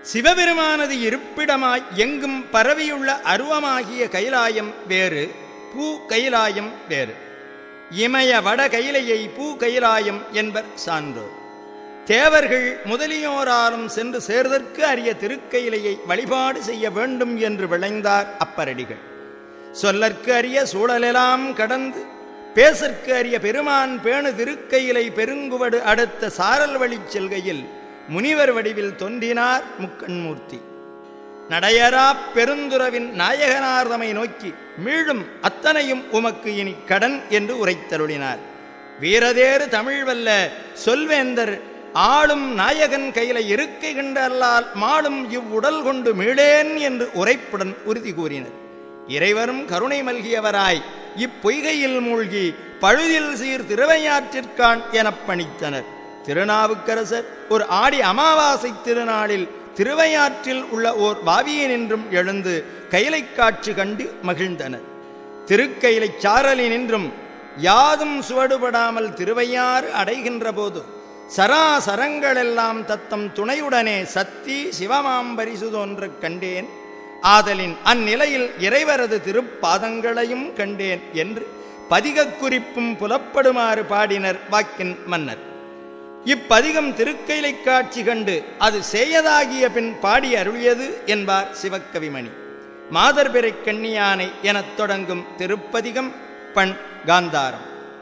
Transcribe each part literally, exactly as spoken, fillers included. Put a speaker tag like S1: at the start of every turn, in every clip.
S1: சிவபெருமானது இருப்பிடமாய் எங்கும் பரவியுள்ள அருவமாகிய கைலாயம் வேறு, பூ கைலாயம் வேறு. இமய வட கைலையை பூ கைலாயம் என்பர் சான்றோர். தேவர்கள் முதலியோராலும் சென்று சேர்தற்கு அரிய திருக்கையிலையை வழிபாடு செய்ய வேண்டும் என்று விளைந்தார் அப்பரடிகள். சொல்லற்கு அரிய சூழலெல்லாம் கடந்து பேசற்கு அரிய பெருமான் பேணு திருக்கையிலை பெருங்குவடு அடுத்த சாரல் வழி செல்கையில் முனிவர் வடிவில் தோன்றினார் முக்கண்மூர்த்தி. நடையரா பெருந்துறவின் நாயகனார்தமை நோக்கி மீளும் அத்தனையும் உமக்கு இனி கடன் என்று உரைத்தருளினார். வீரதேறு தமிழ் வல்ல சொல்வேந்தர் ஆளும் நாயகன் கையில இருக்கை கண்டல்லால் மாளும் இவ்வுடல் கொண்டு மீளேன் என்று உரைப்புடன் உறுதி கூறினர். இறைவரும் கருணை மல்கியவராய் இப்பொய்கையில் மூழ்கி பழுதில் சீர் திருவையாற்றிற்கான் எனப் பணித்தனர். திருநாவுக்கரசர் ஒரு ஆடி அமாவாசை திருநாளில் திருவையாற்றில் உள்ள ஓர் வாவியினின்றும் எழுந்து கைலை காட்சி கண்டு மகிழ்ந்தனர். திருக்கைலை சாரலினின்றும் யாதும் சுவடுபடாமல் திருவையாறு அடைகின்ற போது சராசரங்களெல்லாம் தத்தம் துணையுடனே சத்தி சிவமாம்பரிசு தோன்றக் கண்டேன். ஆதலின் அந்நிலையில் இறைவரது திருப்பாதங்களையும் கண்டேன் என்று பதிகக் குறிப்பும் புலப்படுமாறு பாடினர் வாக்கின் மன்னர். இப்பதிகம் திருக்கைலை காட்சி கண்டு அது செய்யதாகிய பின் பாடி அருளியது என்பார் சிவக்கவிமணி. மாதர்பிறை கண்ணியானை எனத் தொடங்கும் திருப்பதிகம் பண் காந்தாரம்.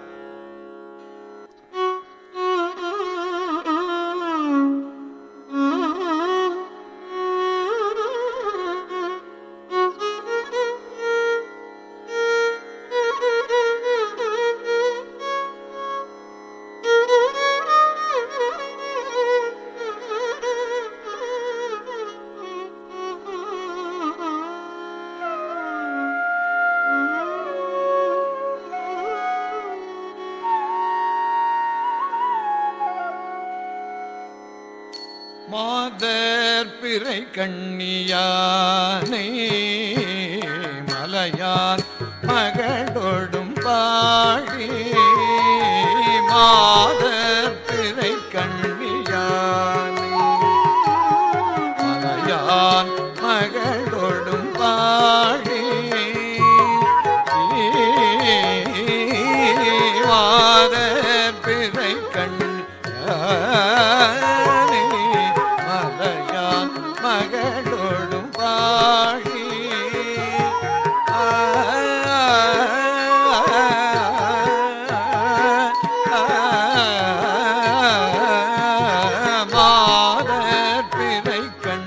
S2: மாதர்பிறை கண்ணியானை மலையான் மகளோடும் பாடி. மாதர்பிறை கண்ணியானை மலையான் மகளோடும் பாடி. மாதர்பிறை கண்ணியானை மகளோடும் பாடி. மாதர்பிறை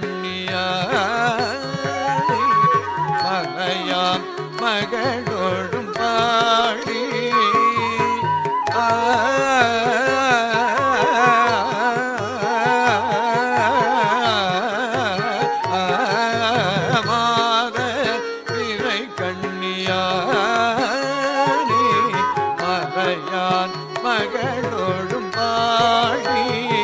S2: கண்ணியானை மலையான் மகளோடும் பாடி. மகளோடும் பாடி.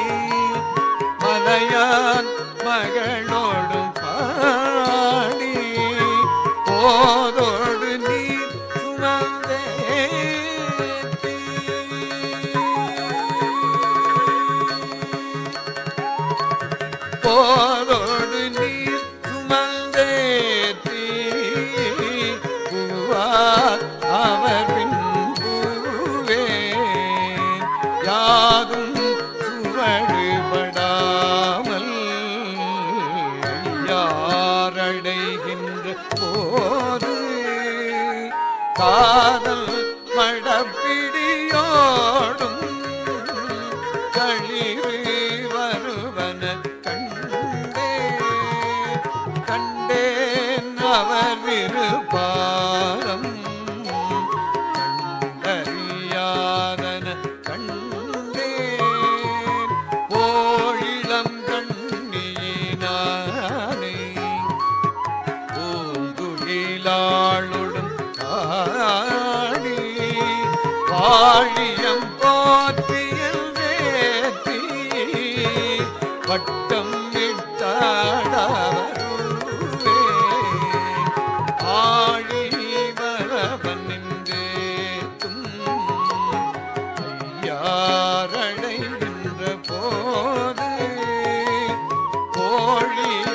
S2: மலையான் மகளோடும் பாடி. போதோடு நீர் சுமந்தேத்தி. போதோடு நீர் சுமந்தேத்தி. பூவார் அவர் பின் யாதும் சுவடுபடாமல் யாரடைகின்ற போது காதல் மடப்பிடியோடும் களிறு வருவன கண்டே. கண்டேன் அவர் விருப்பாரம் கண்டறியாதன கண்டேன். போழிளம் கண்ணியினானை பூங்குழிலாளுடன் காடி. வாழியம் போற்றியல் வேத்தி வட்டம் விட்டாடவருவே. ஆழி வரவன் நின்றேத்தும் ஐயாரடைகின்ற போது கோழி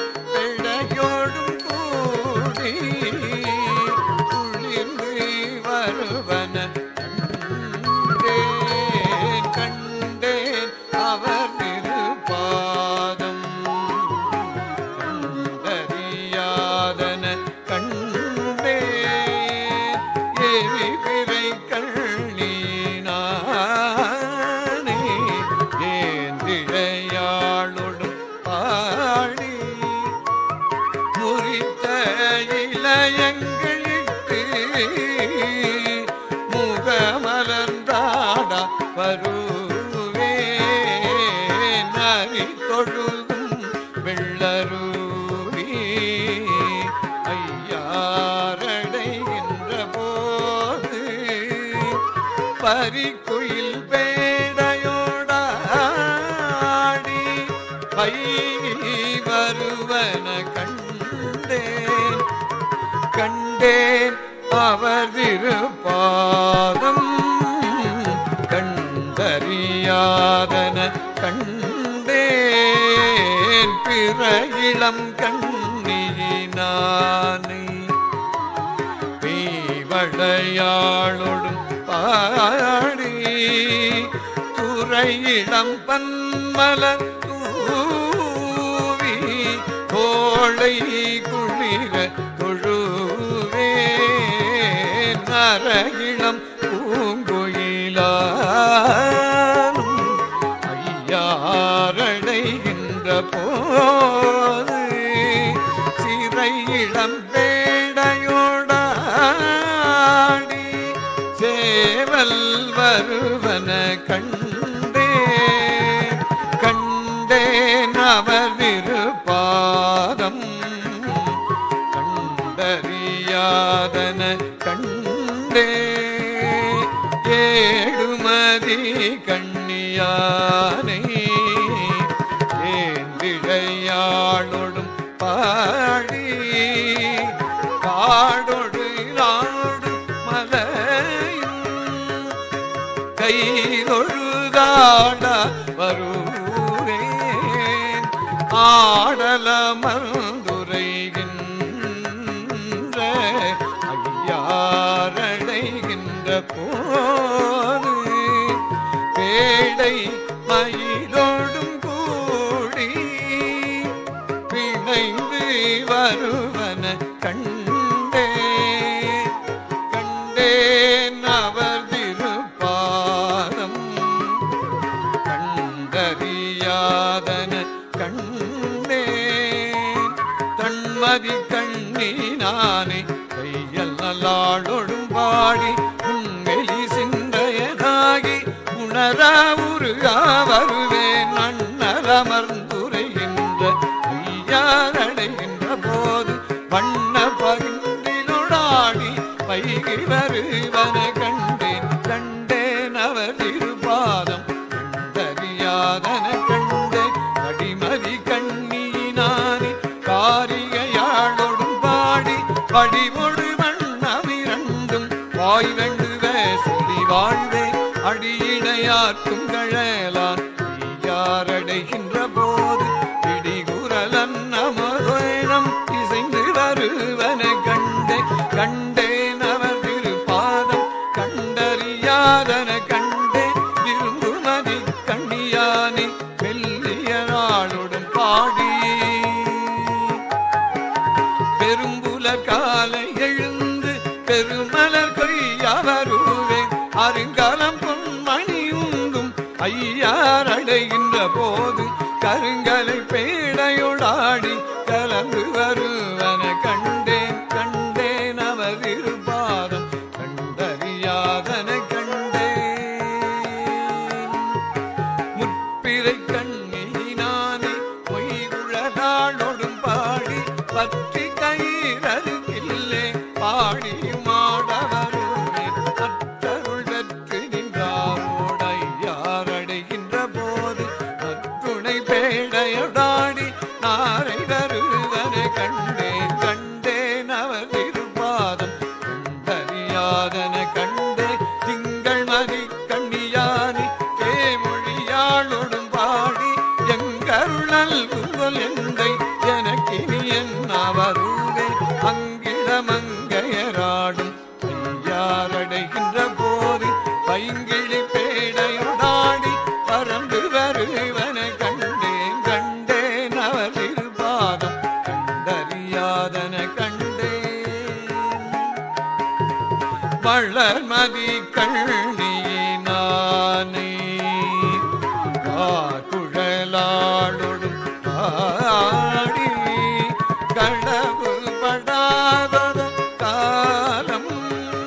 S2: முகமலர்ந்தாட வருவே நரி தொழுகும் வெள்ளருவி ஐயாரடைகின்ற போது பரிக்குயில் பேடையோடாடி பைகி வருவன கண்டேன் கண்டேன் அவர் திருப்பாதம் கண்டறியாதன கண்டேன் பிற இளம் கண்ணியினானை பேவடையாளொடும் பாடி துறையிடம் பன்மலர் தூவி கோளை குளிர தொழுவே நரகிளம் பூங்குயிலானும் ஐயாரடைகின்ற போது சிறை இளம் பேடையோடாடி சேவல் வருவன கண்டே கண்டேன் அவர் திருப்பாதம் கண்டறியாதன கண்டே ஏழுமதி கண்ணியானை ஏந்திழையாளொடும் பாடி காடொடு நாடு மலையும் கைதொழுதாட வருவேன் ஆடலமர்ந்துரைகின்ற ஐயாரடைகின்ற போது பேடை மயிலோடும் கூடி பிணைந்து வருவன கண்டே கண்டேன் அவர் திருப்பாதம் கண்டறியாதன கண்டேன் தன்மதி கண்ணினானே கையல் நல்லாளொடும் பாடி உண்வெளி சிந்தையதாகி உணர உருகா வருவேன் அண்ணலமர்ந்துரைகின்ற ஐயாரடைகின்ற போது வண்ண பகிர்ந்திலொடாடி பைகி வருவன கண்டேன் கண்டேன் அவர் திருப்பாதம் கண்டறியாதன கண்டேன் அடிமதி கண்ணினானே காரிகையாளொடும் பாடி படிமொடு வண்ணமிரண்டும் வாய் வேண்டுவ சொல்லி வாழ்வேன் அடியினையாற்றும் கழலான் ஐயாரடைகின்ற போது பிடிகுரலன் அமர்வேனம் இசைந்து வருவன கண்டே கண்டேன் அவர் திருப்பாதம் கண்டறியாதன கண்டே விரும்புமதி கண்ணியானே மெல்லியராளுடன் பாடி பெரும்புல காலை எழுந்து பெருமலர் கொய்யவருவேன் அருங்கலம் பொன்மணி உண்டும் ஐயாரடைகின்ற போது கருங்கலை பேடையோடாடி கலந்து வருவன கண்டேன் கண்டேன் அவர் இருபாதம் கண்டறியாதன கண்டேன் முற்பிறை கண்ணினானே பொய்குழலாளொடும் பாடி பற்றி கயிறருகில்லே பாடியும் ஆடவருவேன் அத்தருள் பெற்று நின்றாரோடையாரடைகின்ற போது அத்துணை பேடையோடாடி நாரை வருவன கண்டேன் கண்டேன் அவர் திருப்பாதம் கண்டறியாதன கண்டே திங்கள் மதி கண்ணியானி தேமொழியாளொடும் பாடி எங்கருளல் குங்கல் எந்தை எனக்கினி என்ன வருவே அங்கிடமங்கையராடும் ஐயாரடைகின்ற போது பைங்கிழி பேடையோடாடி பறந்து வருவன கண்டேன் கண்டேன் அவர் திருப்பாதம் கண்டறியாதன கண்டேன் வளர்மதி கண்ணியினானே குழலாளொடும் பாடி கடவு படாத காலம்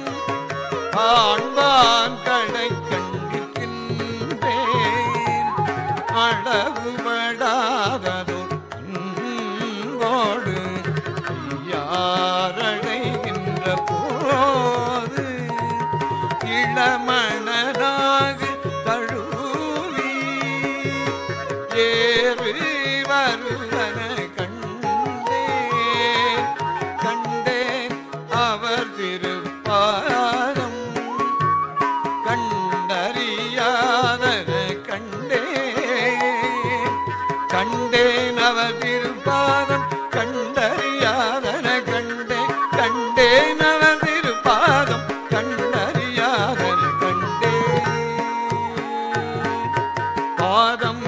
S2: பாதம்